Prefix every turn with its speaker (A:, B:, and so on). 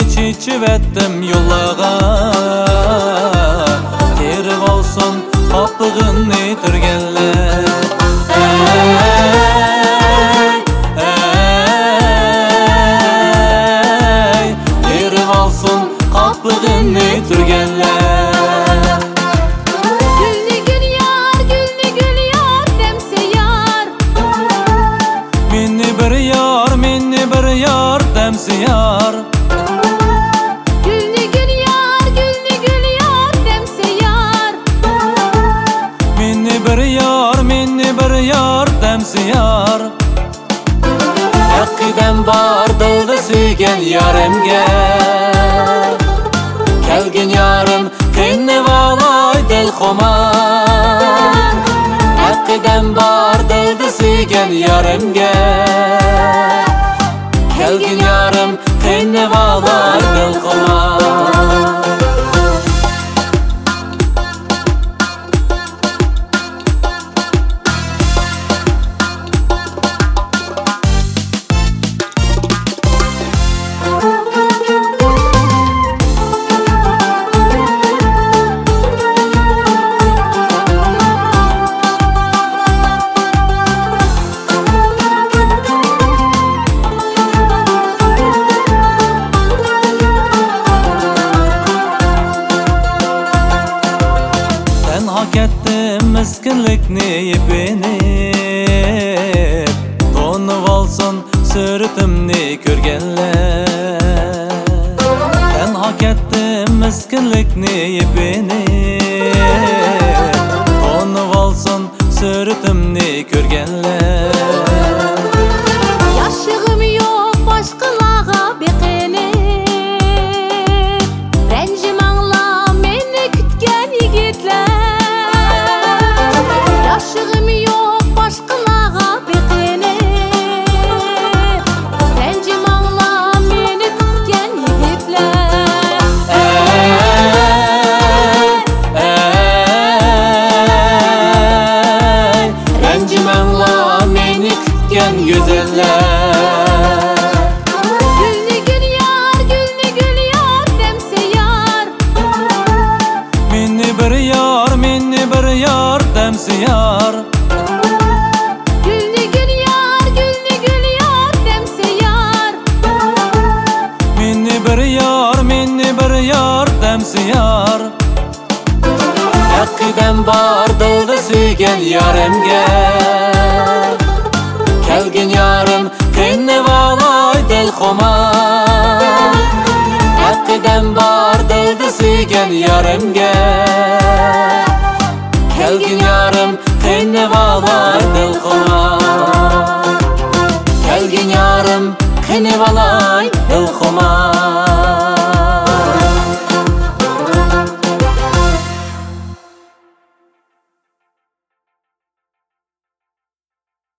A: çiçip ettim yollağa. Terip olsun kapıgını türgenler. Terip olsun kapıgını türgenler.
B: Gülni gül yar, gülni gül yar demse yar.
A: Minni bir yar, minni bir yar demsi yar.
B: Gülni gül yar, gülni gül yar demse yar.
A: Minni bir yar, minni bir yar demsi yar. Hakkıdan bar dıldı suygen yarimge. Kelgin yarım kıyni valay dil xoma. Hakkıdan bar dıldı suygen yarimge. Kelgin yarım kıyni valay dil xoma. Hak ettim miskinlikni yepinip. Donup olsun sürtümni körgenler. Ben hak ettim miskinlikni yepinip. Donup olsun sürtümni körgenler.
B: Yaşığım yok başqalağa beqenip. Rencim anla meni kütgen yigitler. Yaşığım yok başqalağa beqenip. Rencim anla meni kütgen yigitler.
A: Rencim anla meni kütgen güzeller.
B: Gülni gül yar, gülni gül yar demse yar.
A: Minni bir yar, minni bir yar demsi yar.
B: Gülni gül yar, gülni gül yar demse yar.
A: Minni bir yar, minni bir yar demsi yar. Hakkıdan bar dıldı suygen yarimge. Kelgin yarım kıyni valay dil xoma. Hakkıdan bar dıldı suygen yarimge. Kelgin yarım kıyni valay dil xoma. Kelgin yarım kıyni valay dil xoma.